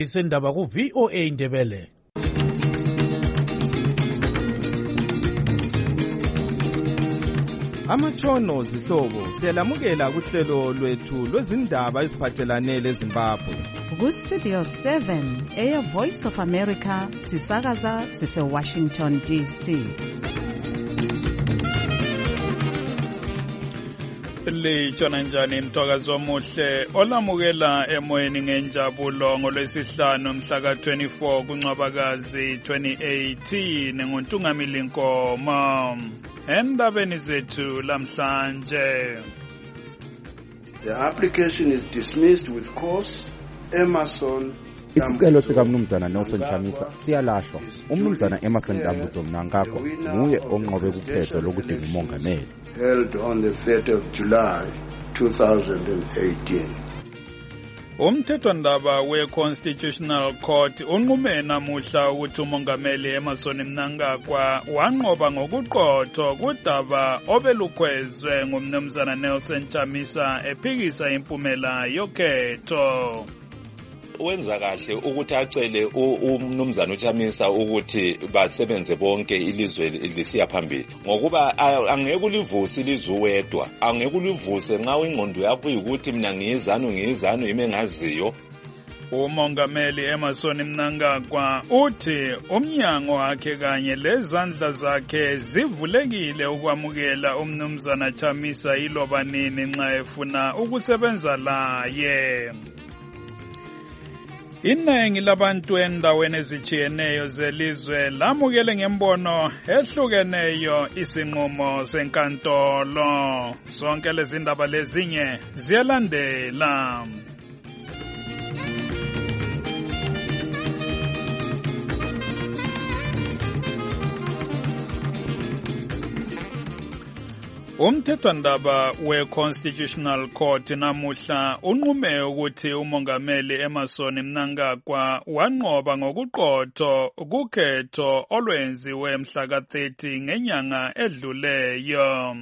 Isendaba ku VOA Indebele. Amatshono zihlobo siyalamukela kuhlelo lwethu lwezindaba eziphathelane leZimbabwe. Ku Studio 7 Air Voice of America sisakaza sise Washington DC. Litshona njani mthwakazi omuhle olamukela emoyeni ngenjabulo ngolwesihlanu mhla ka 24 kuNcwabakazi 2018 nguNtungamili Nkomo. Endabeni zethu lamhlanje. The application is dismissed with cause. Emerson Isicelo sikaMnumzana Nelson Chamisa siyalahlwa. UMnumzana Emerson Dambudzo Mnangagwa nguye onqobe kukhetho lokudinga umongameli. Held on the 30th of July 2018. Umthethwandaba we-Constitutional Court unqume namuhla ukuthi umongameli Emerson Mnangagwa wanqoba ngokuqotho kudaba obelukhwezwe ngumnumzana Nelson Chamisa ephikisa impumela yokhetho. Wenza kahle ukuthi acele umnumzana uChamisa ukuthi basebenze bonke ilizwe lisiya phambili ngokuba angeke ulivuse ilizwe wedwa, angeke ulivuse nxa ingqondo yakho ukuthi mina ngiyizano yime ngaziyo. Umongameli Emerson Mnangagwa uthi umnyango wakhe kanye lezandla zakhe zivulekile ukwamukela umnumzana Chamisa iloba nini nxa efuna ukusebenza laye. Iningi labantu endaweni ezitshiyeneyo zelizwe lamukele ngembono ehlukeneyo isinqumo senkantolo. Zonke lezi ndaba lezinye ziyalandela. Umthethwandaba we-Constitutional Court namuhla unqume ukuthi umongameli Emerson Mnangagwa wanqoba ngokuqotho kukhetho olwenziwe mhla ka 30 ngenyanga edluleyo.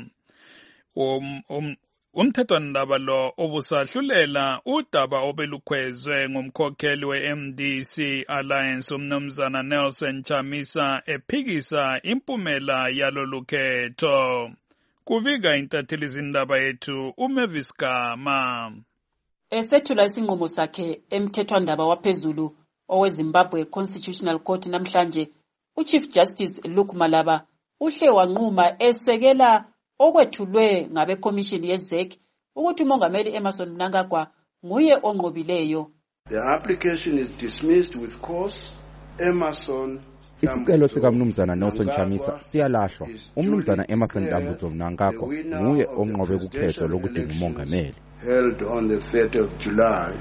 Umthethwandaba lo ubusahlulela udaba obelukhwezwe ngumkhokheli we-MDC Alliance umnumzana Nelson Chamisa ephikisa impumela yalolu khetho. Kubika intatheli zindaba yethu uMavis Gama. Esethula isinqumo sakhe emthethwandaba waphezulu oweZimbabwe Constitutional Court namhlanje, uChief Justice Luke Malaba uhle wanquma esekela okwethulwe ngabe commission yeZEC ukuthi umongameli Emerson Mnangagwa nguye onqobileyo. The application is dismissed with cause. Emerson Isicelo sikaMnumzana Nelson Chamisa siyalahlwa. UMnumzana Emerson Dambudzo Mnangagwa nguye onqobe kukhetho lokudinga umongameli. Held on the 30th of July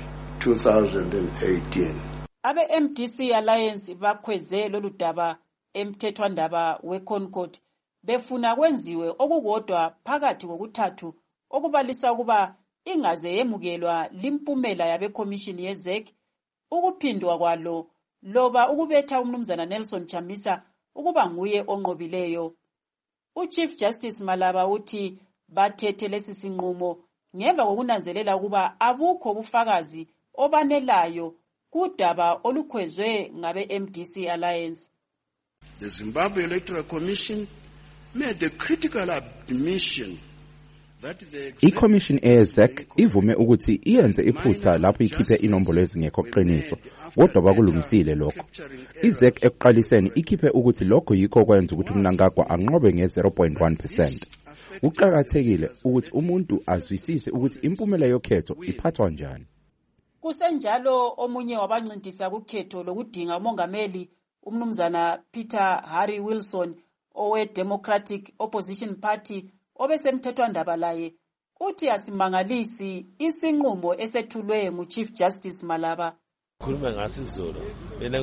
2018. Abe MDC Alliance bakhweze lolu daba emthethwandaba weConcord befuna kwenziwe okukodwa phakathi kokuthathu okubalisa ukuba ingaze yemukelwa limpumela yabe commission yeZEC, ukuphindwa kwalo loba ukubetha umnumzana Nelson Chamisa ukuba nguye onqobileyo. uChief Justice Malaba uthi bathethe lesi sinqumo ngemva kokunanzelela ukuba abukho ubufakazi obanelayo kudaba olukhwezwe ngabe MDC Alliance. The Zimbabwe Electoral Commission made a critical admission that iCommission eZEC ivume ukuthi iyenze iphutha lapho ikhiphe inombolo ezingekho qiniso, kodwa bakulungisile lokho. iZEC ekuqaliseni ikhiphe ukuthi lokho yikho kwenza ukuthi uMnangagwa anqobe nge-0.1%. Uqhakathekile ukuthi umuntu azwisise ukuthi impumela yokhetho iphathwa njani. Kusenjalo omunye wabancintisa kukhetho lokudinga umongameli umnumzana Peter Harry Wilson owe Democratic Opposition Party obesemthethwandaba laye uthi asimangalisi isinqumo esethulwe nguChief Justice Malaba. Khuluma ngasizolo mina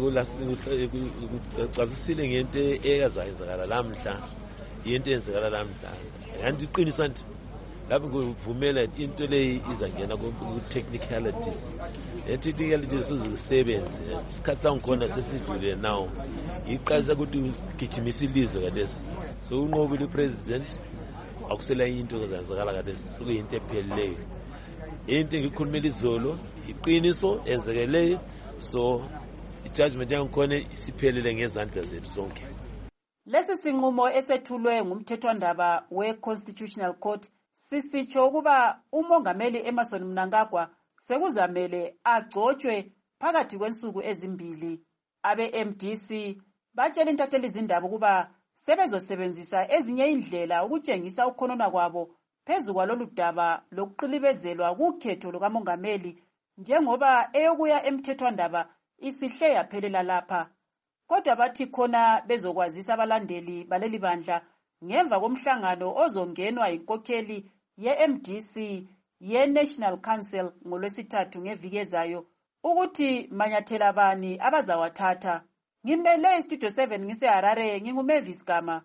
kucacisile ngento eyazayenzakala lamhla, into eyenzakala lamhla kanti iqiniso nti lapho kuvumela into leyi izangena ku-technicalities. Technicalities sizisebenze isikhathi sangikhona sesidlule now iqalisa ukuthi ugijimisa ilizwe kalesi. So unqobile upresident akusela into ezenzakala kalesi sekuyinto epheleleyo. Into ngikhulumela izolo iqiniso enzekeleyo so i-judgment yangikhona isiphelele ngezandla zethu zonke. Lesi sinqumo esethulwe ngumthethwandaba we-Constitutional Court sisitsho ukuba umongameli Emmerson Mnangagwa sekuzamele agcotshwe phakathi kwensuku ezimbili. Abe-MDC batshela intatheli zindaba ukuba sebezosebenzisa ezinye indlela ukutshengisa ukhonona kwabo phezu kwalolu daba lokuqilibezelwa kukhetho lukamongameli njengoba eyokuya emthethwandaba isihle yaphelela lapha. Kodwa bathi khona bezokwazisa abalandeli baleli bandla ngemva komhlangano ozongenwa inkokheli ye-MDC ye-National Council ngolwesithathu ngeviki ezayo ukuthi manyathela bani abazawathatha. Ngimele iStudio 7 ngise-Harare, nginguMavis Gama.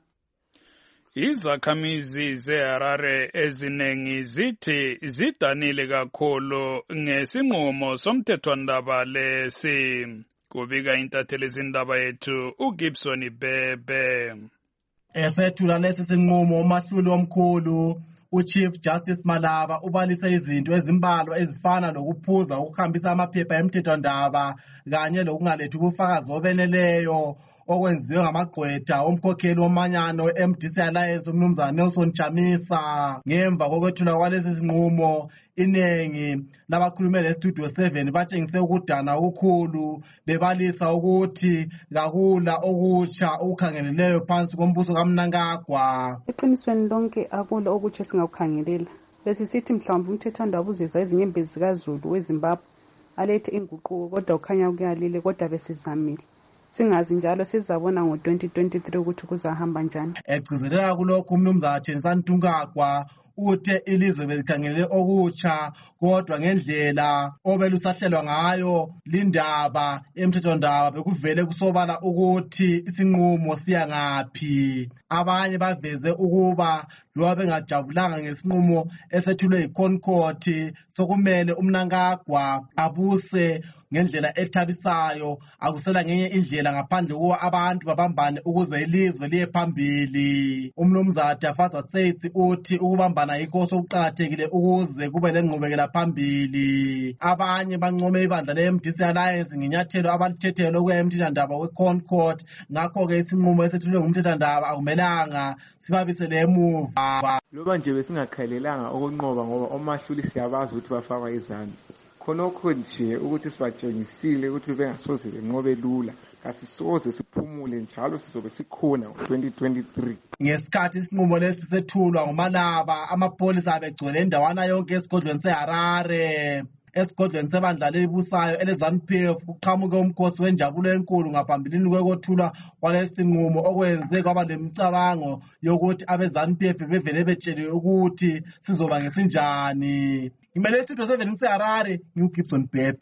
Izakhamizi ze-Harare eziningi zithi zidanile kakhulu ngesinqumo somthethwandaba lesi. Kubika intatheli zindaba yethu uGibson Bebe. Esethula lesi sinqumo umahluli omkhulu uChief Justice Malaba ubalise izinto ezimbalwa ezifana lokuphuza ukuhambisa amaphepha emthethwandaba kanye lokungalethi ubufakazi obeneleyo okwenziwe ngamagqwetha omkhokheli womanyano we-MDC Alliance umnumzana Nelson Chamisa. Ngemva kokwethula kwalesi sinqumo inengi labakhulumele eStudio 7 batshengise ukudana okukhulu bebalisa ukuthi kakula okutsha ukukhangeleleyo phansi kombuso kaMnangagwa. Eqinisweni lonke akula okutsha singakukhangelela. Besisithi mhlawumbe umthethwandaba uzizwa izinyembezi zikaZulu weZimbabwe alethe inguquko kodwa ukhanya kuyalile kodwa besizamile. Singazi njalo sizabona ngo-2023 ukuthi kuzahamba njani. Egcizelela kulokho umnumzana Tshensani Ntungagwa uthe ilizwe belikhangelele okutsha kodwa ngendlela obelusahlelwa ngayo lindaba emthethwandaba bekuvele kusobala ukuthi isinqumo siya ngaphi. Abanye baveze ukuba loba bengajabulanga ngesinqumo esethulwe yiConcourt sokumele uMnangagwa abuse ngendlela ethabisayo akusela ngenye indlela ngaphandle kuba abantu babambane ukuze ilizwe liye phambili. Umnumzana Tafazwa Seitsi uthi ukubambana yikho sokuqakathekile ukuze kube lenqubekela phambili. Abanye bancome ibandla le-MDC Alliance ngenyathelo abalithethe lokuya emthethwandaba weConcourt, ngakho-ke isinqumo esethulwe ngumthethwandaba akumelanga sibabisele emuva. Loba nje besingakhalelanga okunqoba ngoba omahluli siyabazi ukuthi bafakwa izandla. Khonokho nje ukuthi sibatshengisile ukuthi bengasoze benqobe lula, kasisoze siphumule njalo sizobe sikhona ngo-2023. Ngesikhathi isinqumo lesi sethulwa nguMalaba, amapholisa abegcwele endawana yonke esigodlweni seHarare. Esigodlweni sebandla lelibusayo eleZANU-PF kuqhamuke umkhosi wenjabulo enkulu ngaphambilini kwekothulwa kwalesi sinqumo okwenze kwaba lemicabango yokuthi abeZANU-PF bevele betsheliwe ukuthi sizoba ngesinjani. Ngimele iStudio 7 ngiseHarare, ngiuGibson Bebe.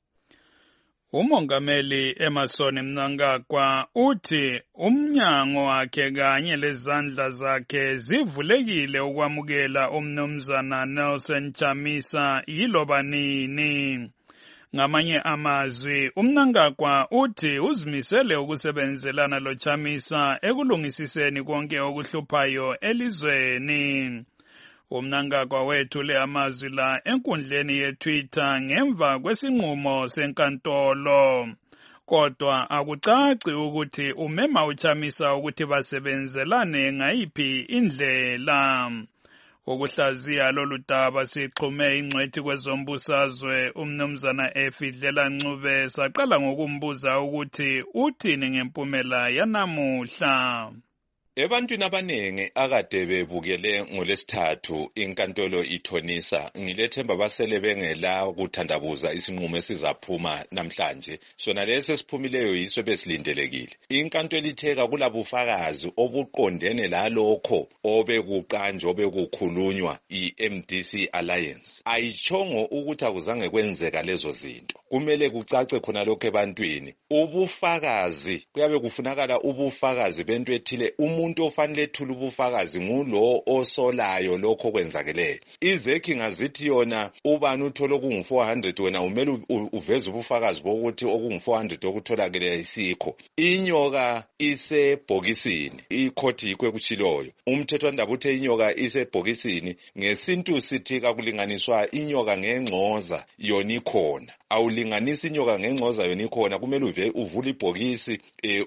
Umongameli Emmerson Mnangagwa uthi umnyango wakhe kanye lezandla zakhe zivulekile ukwamukela umnumzana Nelson Chamisa yiloba nini. Ngamanye amazwi, uMnangagwa uthi uzimisele ukusebenzelana lo Chamisa ekulungisiseni konke okuhluphayo elizweni. UMnangagwa wethule amazwi la enkundleni yeTwitter ngemva kwesinqumo senkantolo. Kodwa akucaci ukuthi umema uChamisa ukuthi basebenzelane ngayiphi indlela. Ukuhlaziya lolu daba sixhume ingcwethi kwezombusazwe umnumzana Efidlela Ncube saqala ngokumbuza ukuthi uthini ngempumela yanamuhla. Ebantwini abaningi akade bebukele ngolesithathu inkantolo ithonisa, ngilethemba basele bengela ukuthandabuza isinqumo esizaphuma namhlanje. Sona lesi esiphumileyo yiso besilindelekile. Inkantolo itheka kulabufakazi obuqondene lalokho obekuqanjwa obekukhulunywa iMDC Alliance. Ayitshongo ukuthi akuzange kwenzeka lezo zinto. Kumele kucace khona lokho ebantwini. Ubufakazi kuyabe kufunakala ubufakazi bento ethile umuntu umuntu ofanele ethule ubufakazi ngulo osolayo lokho kwenzakeleyo. IZEC ngazithi yona ubani uthola okungu-400 wena umele uveze ubufakazi bokuthi okungu-400 okutholakeleyo isikho. Inyoka isebhokisini, ikhoti yikho ekutshiloyo. Umthethwandaba uthe inyoka isebhokisini, ngesintu sithi kakulinganiswa inyoka ngengxoza yona ikhona. Awulinganisi inyoka ngengxoza yona ikhona, kumele uvule ibhokisi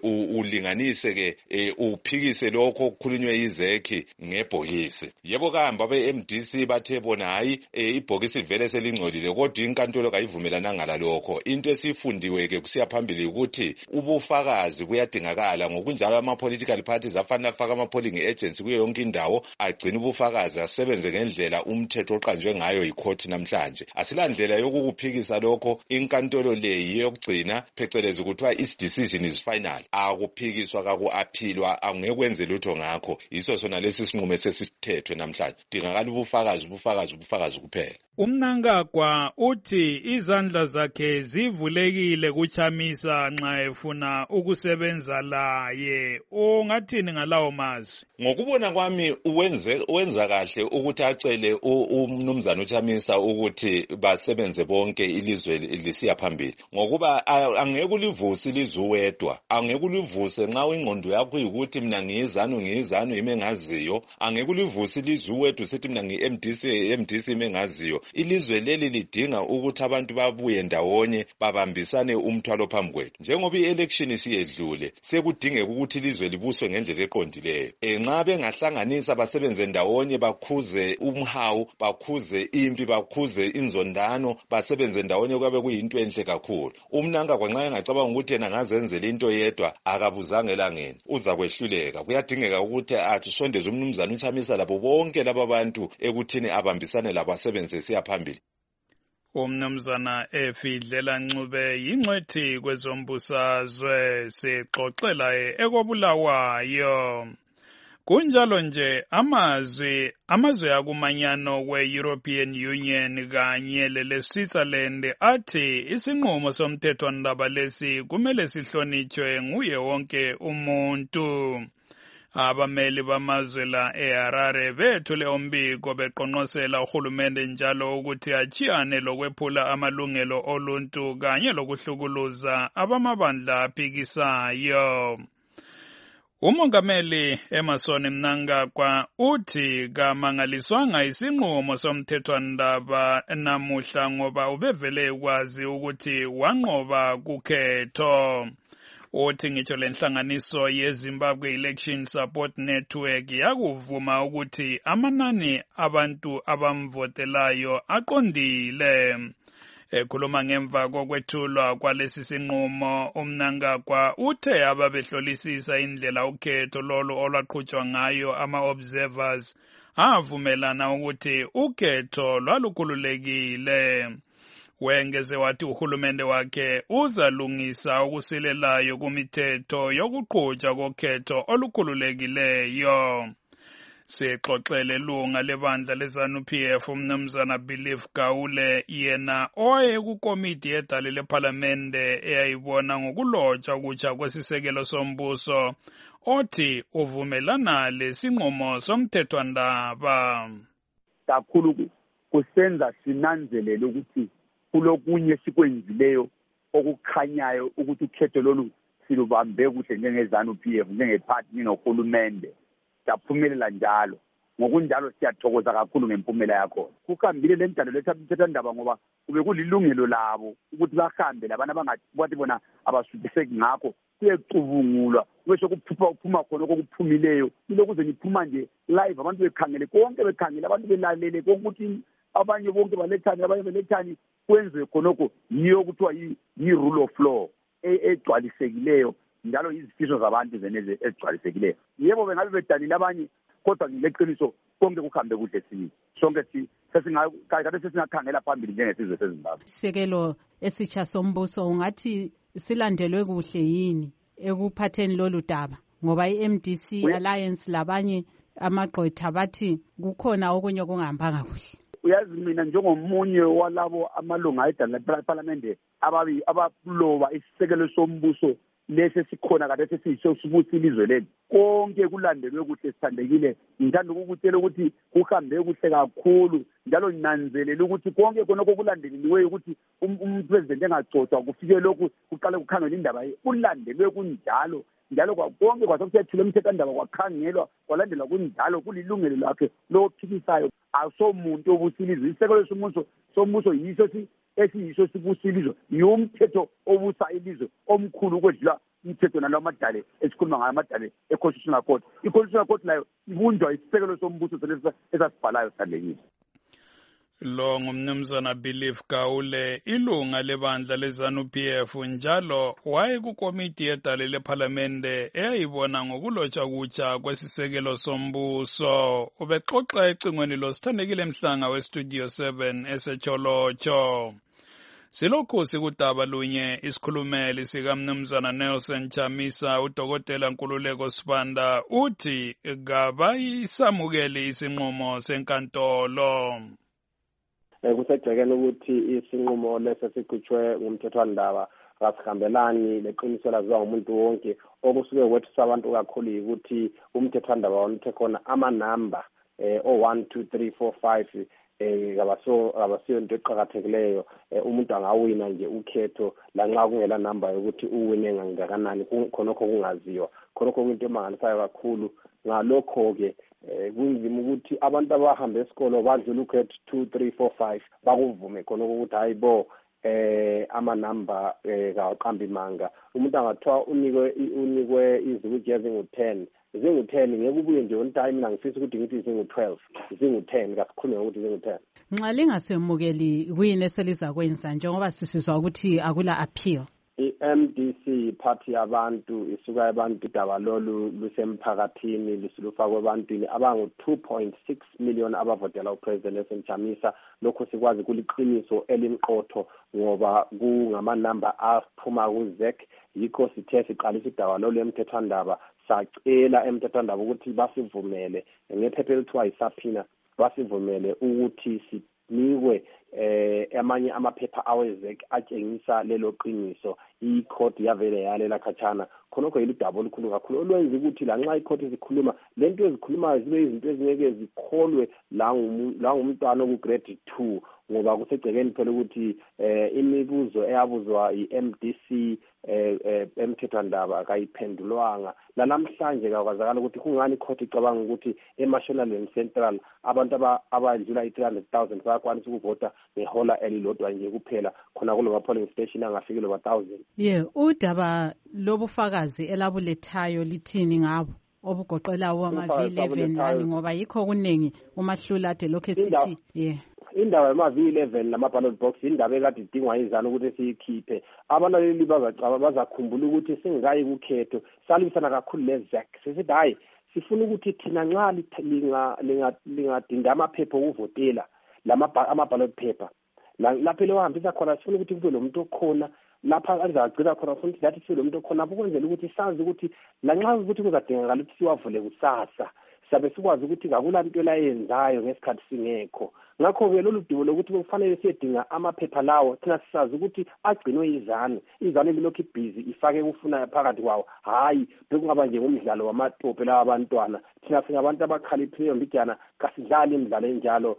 ulinganise ke uphikise lokho okukhulunywe iZEC ngebhokisi. Yebo kahamba be-MDC bathe bona hayi ibhokisi vele selingcolile, kodwa inkantolo kayivumelananga lalokho. Into esifundiwe ke kusiya phambili ukuthi ubufakazi buyadingakala, ngokunjalo ama-political parties afanele afaka ama-polling agency kuyo yonke indawo, agcine ubufakazi asebenze ngendlela umthetho oqanjwe ngayo yikhoti namhlanje. Asilandlela yokukuphikisa lokho, inkantolo le yokugcina phecelezi kuthiwa its decision is final. Akuphikiswa kaku-aphilwa, angeke kwenze lutho ngakho. Yiso sona lesi sinqumo sesithethwe namhlanje. Dingakala ubufakazi kuphela. UMnangagwa uthi izandla zakhe zivulekile kuChamisa nxa efuna ukusebenza laye. Ungathini ngalawo mazwi? Ngokubona kwami wenza kahle ukuthi acele umnumzana uChamisa ukuthi basebenze bonke ilizwe lisiya phambili. Ngokuba angeke ulivuse ilizwe wedwa. Angeke ulivuse nxa ingqondo yakho ukuthi mina ngiyizanu ime ngaziyo. Angeke ulivuse ilizwe wedwa usithi mina ngi-MDC ime ngaziyo. Ilizwe leli lidinga ukuthi abantu babuye ndawonye babambisane umthwalo phambi kwethu. Njengoba i-election siyedlule, sekudingeka ukuthi ilizwe libuswe ngendlela eqondileyo. Nxa bengahlanganisa basebenze ndawonye, bakhuze umhawu, bakhuze impi, bakhuze inzondano, basebenze ndawonye, kwabe kuyinto enhle kakhulu. Umnangagwa nxa engacabanga ukuthi yena ngazenzela into yedwa, akabuzanga elangeni, uza kwehluleka. Kuyadingeka ukuthi athi sondeze umnumzana uChamisa labo bonke laba bantu ekuthini abambisane labo asebenze siya phambili. Umnumzana Efidlela Ncube yingcwethi kwezombusazwe, sixoxela ekobulawayo. Kunjalo nje amazwe akumanyano kwe-European Union kanye le-Switzerland athi isinqumo somthethwandaba lesi kumele sihlonitshwe nguye wonke umuntu. Abameli bamazwe la eHarare bethule umbiko beqonqosela uhulumende njalo ukuthi achiyane lokwephula amalungelo oluntu kanye lokuhlukuluza abamabandla aphikisayo. Umongameli Emmerson Mnangagwa uthi kamangaliswanga isinqumo somthethwandaba namuhla ngoba ubevele kwazi ukuthi wanqoba kukhetho. Uthi ngitsho lenhlanganiso yeZimbabwe Election Support Network yakuvuma ukuthi amanani abantu abamvotelayo aqondile. Ekhuluma ngemva kokwethulwa kwalesi sinqumo, uMnangagwa uthe ababehlolisisa indlela ukhetho lolu olwaqhutshwa ngayo ama-observers avumelana ukuthi ukhetho lwalukhululekile. Wengeze wathi uhulumende wakhe uzalungisa okusilelayo kumithetho yokuqhutshwa kokhetho olukhululekileyo. Sixoxele lunga lebandla leZANU-PF umnumzana Belief Gawule, yena owayekukomiti yedale lephalamende eyayibona ngokulotshwa kutsha kwesisekelo sombuso, othi uvumelana lesinqumo somthethwandaba. Kakhulu kusenza sinanzelele ukuthi kulokunye sikwenzileyo okukhanyayo ukuthi ukhetho lolu silubambe kuhle njengeZANU-PF, njengephathi nohulumende. Saphumelela njalo. Ngokunjalo siyathokoza kakhulu ngempumela yakho. Kuhambile le mdlalo lethethwandaba ngoba kube kulilungelo labo ukuthi bahambe labana bangathi bona abasuthiseki ngakho kuyecubungulwa besho kuphuma khona okuphumileyo. Ilokuze niphuma nje live abantu bekhangele konke, bekhangele abantu belalele konke ukuthi abanye bonke balethani abanye belethani kwenziwe khonoko yiyo kuthiwa yi-rule of law egcwalisekileyo njalo izifiso zabantu zeneze ezigcwalisekileyo. Yebo bengabe bedanile abanye, kodwa ngileqiniso konke kuhambe kuhle sini. Sonke sesingakhangela phambili njengesizwe seZimbabwe. Isekelo esitsha sombuso ungathi silandelwe kuhle yini ekuphatheni lolu daba? Ngoba i-MDC Alliance labanye amagqwetha bathi kukhona okunye okungahambanga kuhle. uyazi mina njengomunye walabo amalunga edala leParliament abakuloba isisekelo sombuso lesi sikhona kade sesiyiso sibusa ilizwe lethu konke kulandelwe kuhle sithandekile ngithanda ukukutshela ukuthi kuhambe kuhle kakhulu njalo ninanzelele ukuthi konke khonoko kulandeleliwe ukuthi umpresident engagcotshwa kufike lokhu kuqale kukhangela indaba kulandelwe kunjalo njalo konke kwasokuthethule umthethwandaba kwakhangelwa kwalandelwa kunjalo kulilungelo lakhe lophilisayo asomuntu obusilizwe isekelo sombuso yiso esiyiso sibusa ilizwe yomthetho obusa ilizwe omkhulu ukwedlula umthetho nalo amadale esikhuluma ngayo amadale e-Constitutional Court. I-Constitutional Court nayo ibunjwa isekelo sombuso esasibhalayo sandekile. Lo ngumnumzana Belief Gaule, ilunga lebandla leZANU-PF njalo wayekukomiti yedale leParlamente eyayibona ngokulotshwa kutsha kwesisekelo sombuso. Ubexoxa ecingweni losithandekile Mhlanga weStudio 7 eseTsholotsho. Silokhu sikudaba lunye isikhulumeli sikamnumzana Nelson Chamisa uDokotela Nkululeko Sibanda uthi kabayisamukeli isinqumo senkantolo. Kusejekela ukuthi isinqumo lesi sikhutshwe ngumthethwandaba kasihambelani leqiniso laziwa ngumuntu wonke okusuke kwethu abantu kakhulu ukuthi umthethwandaba wonke khona amanamba o1 2 3 4 5 abasiyo into eqhakathekileyo umuntu angawina nje ukhetho lanxa kungela number yokuthi uwine ngakanani khonokho kungaziwa khonokho into emangalisayo kakhulu ngalokho ke kunzima ukuthi abantu abahambe esikolo badlule ukhetho 2 3 4 5 bakuvume khonokho ukuthi hayibo amanamba kaqambi manga umuntu angathiwa unikwe izikwiji ezingu-10 zingu-10 ngeke ubuye nje on time mina ngifisa ukuthi ngithi zingu-12 zingu-10 kasikhulume ngokuthi zingu-10. Nxa lingasemukeli kuyini eselizakwenza njengoba sisizwa ukuthi akula appeal? I-MDC party yabantu isuka abantu idaba lolu lusemphakathini lisilufakwe ebantwini abangu-2.6 million abavotela uPresident Nelson Chamisa. Lokho sikwazi kuliqiniso elimqotho ngoba kungamanamba aphuma kuZEC yikho sithe siqalisa idaba lolu emthethwandaba sacela emthethwandaba ukuthi basivumele ngephepha elithiwa yisaphina basivumele ukuthi sinikwe amanye amaphepha aweZEC atshengisa lelo qiniso. I-court yavele yalela khatshana khonokho yiludaba olukhulu kakhulu olwenza ukuthi lanxa i-court izikhuluma lento ezikhulumayo zibe izinto ezingeke zikholwe la ngumntwana ku-grade 2 ngoba kusegcekeni phela ukuthi imibuzo eyabuzwa i-MDC emthethwandaba kayiphendulwanga lanamhlanje kakwazakala ukuthi kungani i-court icabanga ukuthi eMashonaland Central abantu abadlula i-300,000 bayakwanisa ukuvota ngehola elilodwa nje kuphela khona kulo polling station angafiki lo 1,000. Udaba lobufakazi elabulethayo lithini ngabo obugoqelayo ama-V11 lani ngoba yikho kuningi umahlula ade lokho esithi indaba yama-V11 lama-ballot box indaba ekade idingwa izana ukuthi siyikhiphe. Abalaleli bazakhumbula ukuthi singikayi kukhetho salibisana kakhulu le-ZEC sisithi hayi sifuna ukuthi thina nxa lingadinda amaphepha okuvotela ama-ballot paper lapho lewahambisa khona sifuna ukuthi kube lo muntu okhona lapha azagcina khona futhi lathi sibe lo muntu okhona ukwenzela ukuthi sazi ukuthi lanxa ukuthi kuzadingakala ukuthi siwavule kusasa sabe sikwazi ukuthi kakulanto layenzayo ngesikhathi singekho. Ngakho-ke lolu dubo lokuthi kufanele siyedinga amaphepha lawo thina sisazi ukuthi agcinwe izane ilokhu ibhizi ifake kufunayo phakathi kwawo hhayi bekungaba nje ngumdlalo wamatope lawa abantwana. Thina singabantu abakhaliphileyo mbijana kasidlali imidlalo enjalo.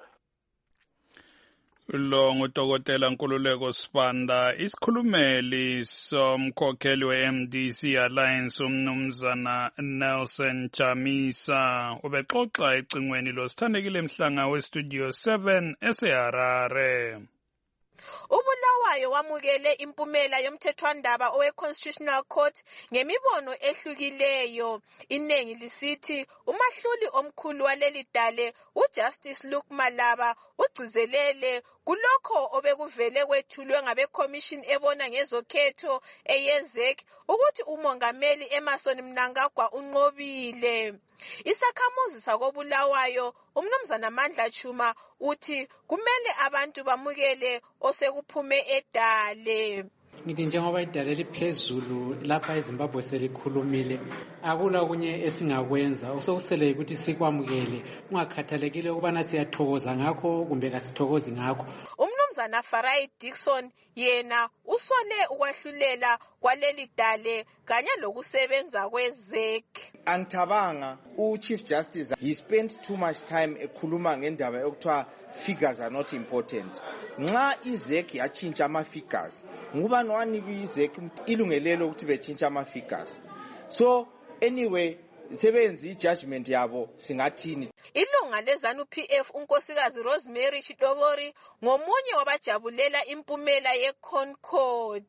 Lo nguDokotela Nkululeko Sibanda, isikhulumeli somkhokheli we-MDC Alliance umnumzana Nelson Chamisa ubexoxa ecingweni losithandekile Mhlanga weStudio 7 eseHarare. uBulawayo wamukele impumela yomthethwandaba owe-Constitutional Court ngemibono ehlukileyo. Iningi lisithi umahluli omkhulu waleli dale uJustice Luke Malaba ugcizelele kulokho obekuvele kwethulwe ngabe-Commission ebona ngezokhetho eyeZEC ukuthi umongameli Emmerson Mnangagwa unqobile. Isakhamuzi sakoBulawayo umnumzana Mandla Chuma uthi kumele abantu bamukele osekuphume edale. Ngithi njengoba idala liphezulu lapha eZimbabwe selikhulumile, akula okunye esingakwenza osokusele ukuthi sikwamukele, ungakhathalekile ukubana siyathokoza ngakho kumbe kasithokozi ngakho. Umnumzana Farai Dixon yena usole ukwahlulela kwaleli dale kanye lokusebenza kweZEC. Angithabanga uChief Justice he spent too much time ekhuluma ngendaba yokuthiwa figures are not important. Nxa iZEC yatshintsha ama-figures ngubani wanika iZEC ilungelelo ukuthi betshintsha ama-figures. So anyway sebenza ijudgment yabo singathini. Ilunga leZANU-PF unkosikazi Rosemary Chidobori ngomunye wabajabulela impumela yeConcord.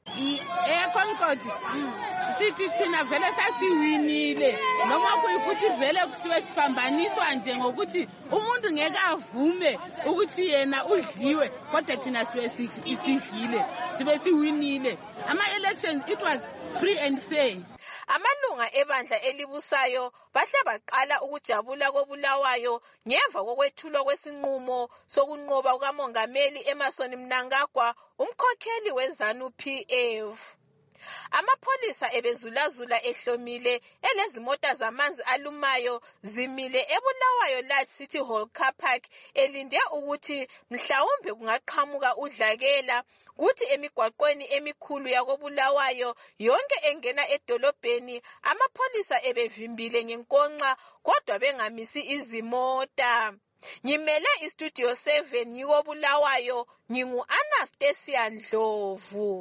Concord sithi thina vele sasiwinile noma kuyikuthi vele kusiwe siphambaniswa nje ngokuthi umuntu ngeke avume ukuthi yena udliwe kodwa thina sibe sifile sibe siwinile. Ama-elections it was free and fair. Amalunga ebandla elibusayo bahle baqala ukujabula koBulawayo ngemva kokwethulwa kwesinqumo sokunqoba kukamongameli Emmerson Mnangagwa, umkhokheli weZANU-PF. Amapholisa ebezulazula ehlomile elezimota zamanzi alumayo zimile eBulawayo Large City Hall Car Park elinde ukuthi mhlawumbe kungaqhamuka udlakela kuthi emigwaqweni emikhulu yakoBulawayo yonke engena edolobheni amapholisa ebevimbile ngenkonxa kodwa bengamisi izimota. Ngimele iStudio 7 yikoBulawayo ngingu-Anastasia Ndlovu.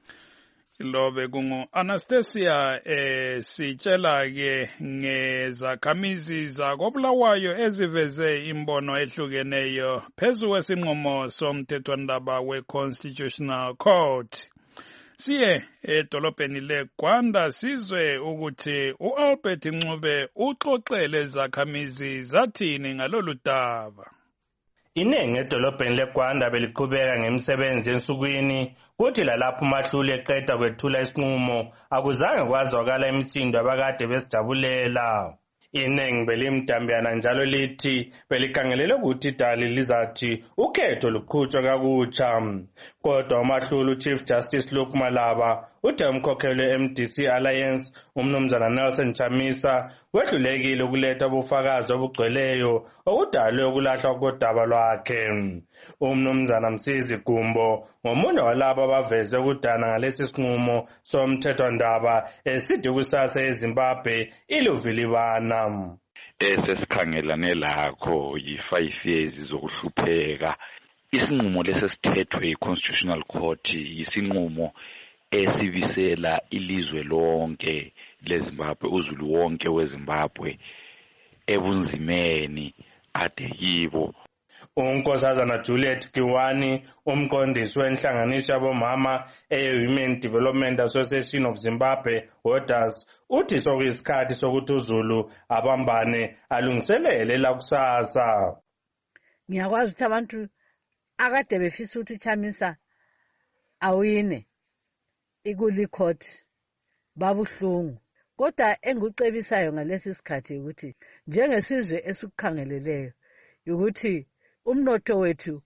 Lobe kungu Anastasia sitshela ke ngezakhamizi zakoBulawayo eziveze imbono ehlukeneyo phezu kwesinqumo somthethwandaba we-Constitutional Court. Siye edolobheni leGwanda sizwe ukuthi uAlbert Ncube uxoxele izakhamizi zathini ngalolu daba. Inengi edolobheni leGwanda beliqhubeka ngemisebenzi ensukwini kuthi lalapho uMahluli eqeda kwethula isinqumo akuzange kwazwakala imisindo abakade besijabulela. Inengi belimdambiyana njalo lithi belikhangelele ukuthi idali lizathi ukhetho luqhutshwa kakutsha. Kodwa uMahluli uChief Justice Luke Malaba uthe umkhokheli we-MDC Alliance umnumzana Nelson Chamisa wehlulekile ukuletha ubufakazi obugcweleyo okudalwe ukulahlwa kodaba lwakhe. Umnumzana Msizi Gumbo ngomunye walabo abaveze ukudana ngalesi sinqumo somthethwandaba esithi kusasa eZimbabwe iluvilibana. Esesikhangelane lakho yi-5 years zokuhlupheka. Isinqumo lesesithethwe yi-Constitutional Court yisinqumo esibisela ilizwe lonke leZimbabwe, uzulu wonke weZimbabwe ebunzimeni ade kibo. Unkosazana Juliet Kiwani umqondisi wenhlanganiso yabomama e-Women Development Association of Zimbabwe WODAS uthi sokuyisikhathi sokuthi uZulu abambane alungiselele lakusasa. Ngiyakwazi ukuthi abantu akade befisa ukuthi Chamisa awine ikuli court babuhlungu kodwa engucebisayo ngalesi sikhathi ukuthi njengesizwe esikukhangeleleyo ukuthi umnotho wethu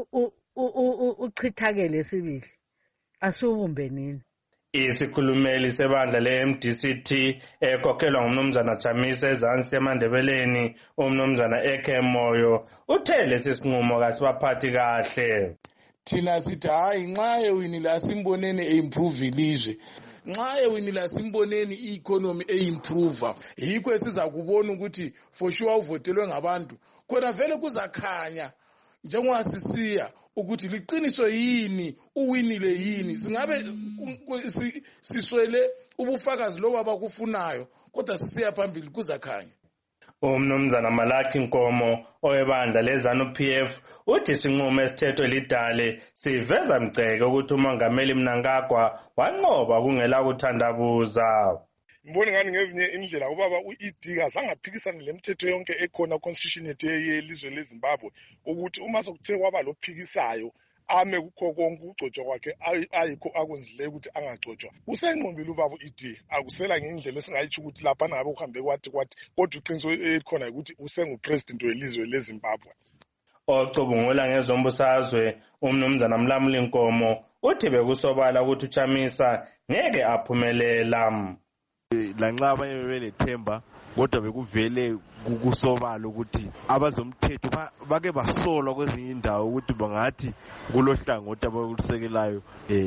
uchithakele sibili asubumbenini. Isikhulumeli sebandla le-MDCT ekhokhelwa ngumnumzana Chamisa ezansi eMandebeleni umnumzana Eke Moyo uthe lesi sinqumo kasibaphathi kahle. Thina sithi hayi nxa ewinile asimboneni e-improve ilizwe, nxa ewinile asimboneni i-economy e-improve. Yikho esiza kubona ukuthi for sure uvotelwe ngabantu khona vele kuzakhanya njengoba sisiya ukuthi liqiniso yini uwinile yini. Singabe siswele ubufakazi lobo abakufunayo kodwa sisiya phambili kuzakhanya. Umnumzana Malaki Nkomo owebandla leZANU-PF uthi isinqumo esithethwe lidale siveza mgceke ukuthi umongameli Mnangagwa wanqoba kungela kuthandabuza. Ngibona ngani ngezinye indlela ubaba uED azangaphikisana lemithetho yonke ekhona constitution yethu yelizwe leZimbabwe ukuthi uma sokuthe kwaba lophikisayo ame kukho konke ukugcotshwa kwakhe ayikho akwenzile ukuthi angagcotshwa. Usengqombile ubaba uED akusela ngendlela esingayitsho ukuthi lapha ngabe uhambe kwathi kodwa iqiniso elikhona ukuthi usengupresident welizwe leZimbabwe. Ocubungula ngezombusazwe umnumzana Mlamuli Nkomo uthi bekusobala ukuthi uChamisa ngeke aphumelela. Lanxa abanye benethemba kodwa bekuvele kusobala ukuthi abazomthetho bake basolwa kwezinye indawo ukuthi bangathi kulohlangothi abalusekelayo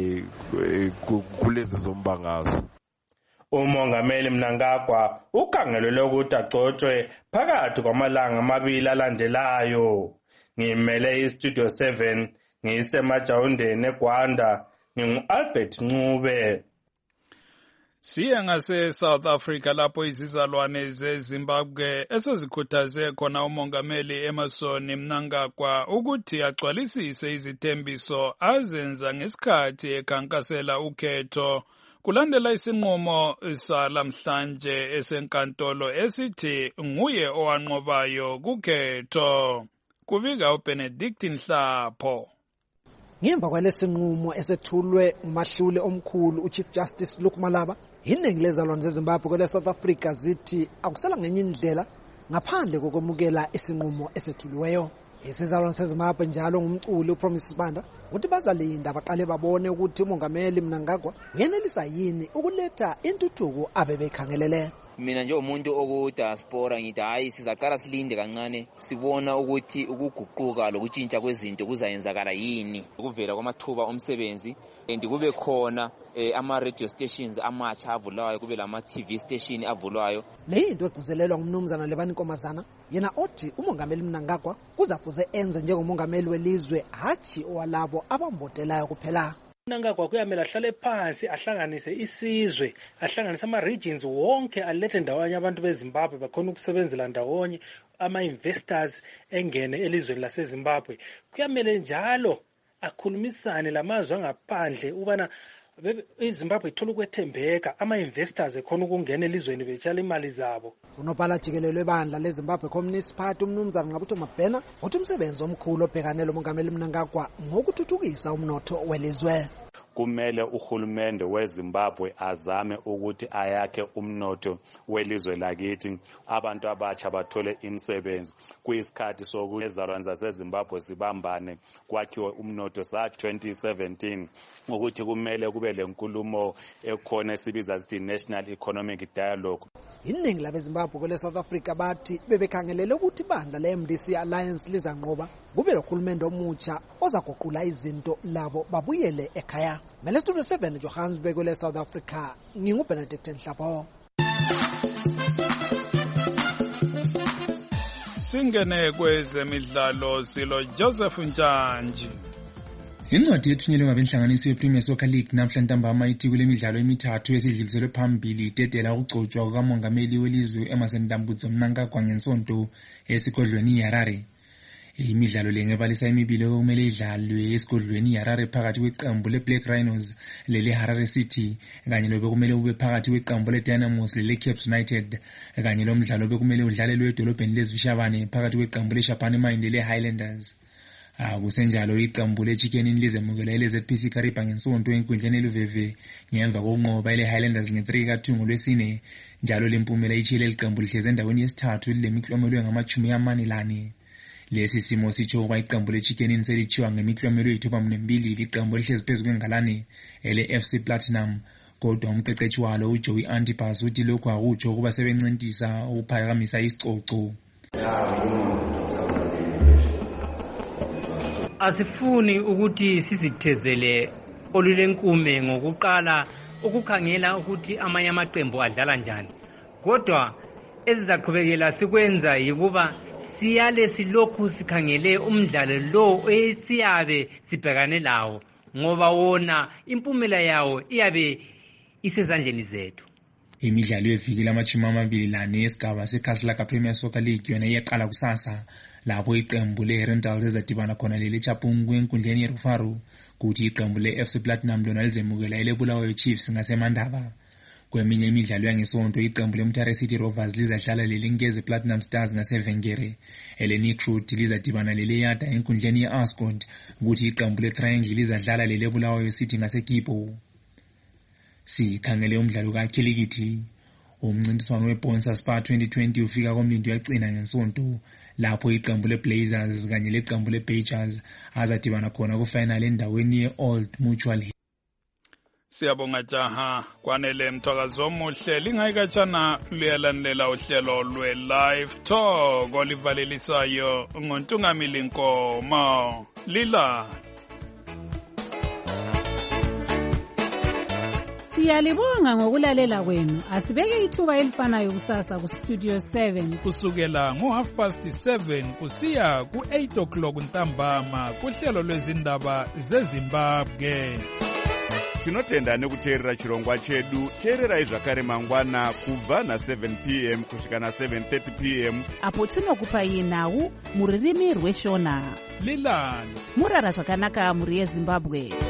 kulezi zombangazo. Umongameli Mnangagwa ukhangelelwe ukuthi agcotshwe phakathi kwamalanga amabili alandelayo. Ngimele iStudio 7 ngisemajawundeni eGwanda ngingu-Albert Ncube. Siye ngase-South Africa lapho izizalwane zeZimbabwe esezikhuthaze khona umongameli Emmerson Mnangagwa ukuthi agcwalisise izithembiso azenza ngesikhathi ekhankasela ukhetho kulandela isinqumo salamhlanje esenkantolo esithi nguye owanqobayo kukhetho. Kubika uBenedict Nhlapho. Ngemva kwalesinqumo esethulwe umahlule omkhulu uChief Justice Luke Malaba, iningi lezalwane zeZimbabwe kwele South Africa zithi akusela ngenye indlela ngaphandle kokwamukela isinqumo esethuliweyo. Isizalwane seZimbabwe njalo ngumculi uPromise Sibanda uthi bazalinda baqale babone ukuthi umongameli Mnangagwa uyenelisa yini ukuletha intuthuko abebekhangelele. Mina nje umuntu okudiaspora ngithi hayi sizaqala silinde kancane sibona ukuthi ukuguquka lokutshintsha kwezinto kuzayenzakala yini ukuvela kwamathuba omsebenzi kube khona ama radio stations amatsha avulayo kube lama TV station avulayo. Le into egcizelelwa ngumnumzana Lebani Nkomazana yena othi umongameli Mnangagwa kuzafuze enze njengomongameli welizwe hathi owalabo abambotelayo kuphela. Mnangagwa kuyamela ahlale phansi ahlanganise isizwe ahlanganise ama regions wonke alethe ndawonye abantu beZimbabwe bakhona ukusebenzela ndawonye ama investors engene elizweni laseZimbabwe. Kuyamela njalo akhulumisane lamazwe angaphandle ubana iZimbabwe ithola ukwethembeka ama investors ekhona ukungena elizweni betshala imali zabo. Unobhala jikelele webandla leZimbabwe Communist Party umnumzana Ngabutho Mabhena uthi umsebenzi omkhulu obhekanele umongameli Mnangagwa ngokuthuthukisa umnotho welizwe. Kumele uhulumende weZimbabwe azame ukuthi ayakhe umnotho welizwe lakithi abantu abatsha bathole imisebenzi kuyisikhathi sokuthi ezalwane zaseZimbabwe sibambane kwakhiwe umnotho sa 2017 ukuthi kumele kube lenkulumo ekhona esibiza sithi National Economic Dialogue. Iningi labeZimbabwe kwele South Africa bathi bebekhangelele ukuthi ibandla leMDC Alliance lizanqoba kubelohulumende omutsha ozaguqula izinto labo babuyele ekhaya. Mele Studio 7 Johannesburg kwele South Africa nginguBenedict Nhlapho. Singene kwezemidlalo silo Joseph Njanji. Incwadi ethunyelwe ngabenhlanganiso yePremier Soccer League namhla ntambama ithi kule midlalo emithathu esidluliselwe phambili idedela ukugcotshwa kukamongameli welizwe Emmerson Mnangagwa ngensonto esigodlweni iHarare. Imidlalo le ngebalisa emibili okumele idlalwe esigodlweni iHarare phakathi kweqembu leBlack Rhinos leleHarare City kanye lobekumele ube phakathi kweqembu leDynamos leleCapes United kanye lomdlalo bekumele udlalelwe edolobheni leZishabane phakathi kweqembu leShabane Mind leHighlanders. Kusenjalo iqembu leChicken lizemukela eleZPC Kariba ngensonto enkundleni eluveve ngemva kokunqoba eleHighlanders nge3-2 ngolwesine njalo lempumela ichile iqembu lihleze endaweni yesithathu lemiklomelwe ngama-40. Lesi simo sitsho ukuba iqembu leChicken selithiwa ngemiklomelo yethoba-2 liqembu lihlezi phezu kwengalane ele-FC Platinum kodwa umqeqeshi walo uJoey Antipas uthi lokhu akutsho ukuba sebencintisa ukuphakamisa isicoco. Asifuni ukuthi sizithezele olulenkume ngokuqala ukukhangela ukuthi amanye amaqembu adlala njani. Kodwa ezizaqhubekela sikwenza yikuba siyale silokhu sikhangele umdlalo lo esiyabe sibhekane lawo ngoba wona impumela yawo iyabe isezandleni zethu. Imidlalo yeviki lama-24 esigaba seKhasilaka Premier Soccer League yona iyaqala kusasa lapho iqembu leRentals ezadibana khona leleChapungu enkundleni yeRufaru kuthi iqembu leFC Platinum lona lizemukela elebulawayo Chiefs ngaseMandaba. Kweminye imidlalo yangesonto iqembu leMutare City Rovers lizadlala leleNkezi Platinum Stars ngaseVengere. Elenikrut lizadibana leleyada enkundleni yeAscot kuthi iqembu leTriangle lizadlala lelebulawayo City ngaseKipo. Sikhangele umdlalo kaKhilikithi. umncintiswano weBonsa Spa 2020 ufika komlindo yagcina ngesonto lapho iqembu leBlazers kanye leqembu leBayers azadibana khona kufinal endaweni yeOld Mutual. Siyabonga jaha kwanele mthakazo omuhle lingayikatshana luyalandelela uhlelo lwe-Live Talk olivalelisayo ngoNtungamili Nkomo lila. Siyalibonga ngokulalela kwenu. Asibeke ithuba elifanayo kusasa ku Studio 7 kusukela ngo7:30 kusiya ku8:00 ntambama kuhlelo lwezindaba zeZimbabwe. Tinotenda nekuteerera chirongwa chedu. Teererai zvakare mangwana kubva na7 p.m. kusvika na7:30 p.m. apo tinokupai nhau muririmi rweshona. Lilani murara zvakanaka muri yeZimbabwe.